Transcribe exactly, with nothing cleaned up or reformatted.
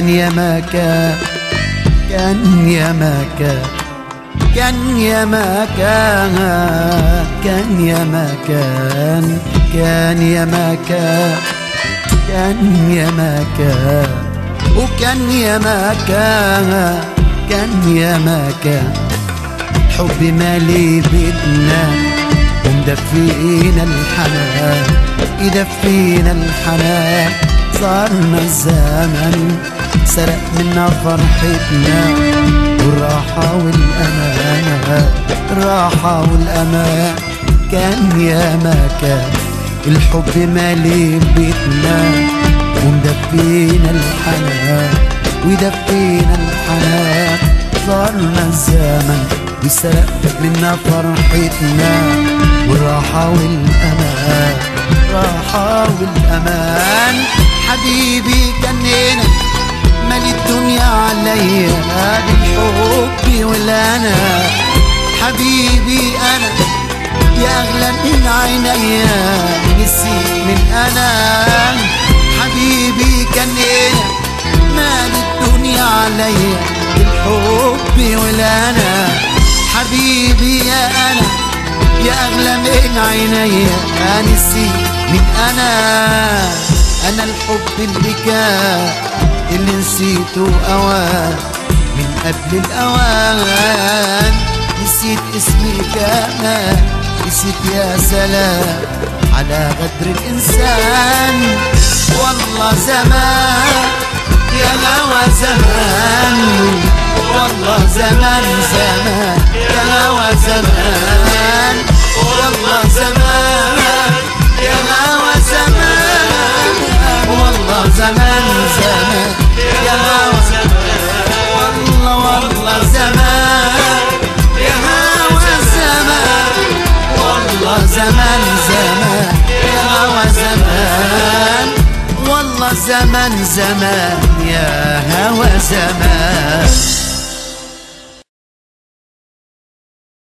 كان يا ما كان كان يا ما كان كان يا ما كان كان يا ما كان كان يا ما كان كان يا ما كان وكان يا ما كان كان يا ما كان حب مالي بيتنا ومدفينا الحنان يدفينا الحنان صارنا الزمن سرق منا فرحتنا والراحة والأمان الراحة والأمان كان يا ما كان الحب مالي بيتنا ومدفينا الحنان ويدفينا الحنان صارنا الزمن وسرق منا فرحتنا والراحة والأمان الراحة والأمان حبيبي كنينا مالي الدنيا عليا بالحب والأنا حبيبي أنا يا أغلى من عينيا نسيت من أنا حبيبي كنينا مالي الدنيا عليا بالحب والأنا حبيبي يا أنا يا أغلى من عينيا نسيت من أنا أنا الحب اللي كان اللي نسيته أوان من قبل الأوان نسيت اسمي كمان نسيت يا سلام على غدر الإنسان والله زمان يا هوى زمان والله زمان زمان يا هوى زمان والله زمان يا هوى زمان والله زمان زمان يا هوى والله والله زمان يا هوى زمان والله زمان زمان يا هوى زمان والله زمان زمان يا هوى زمان.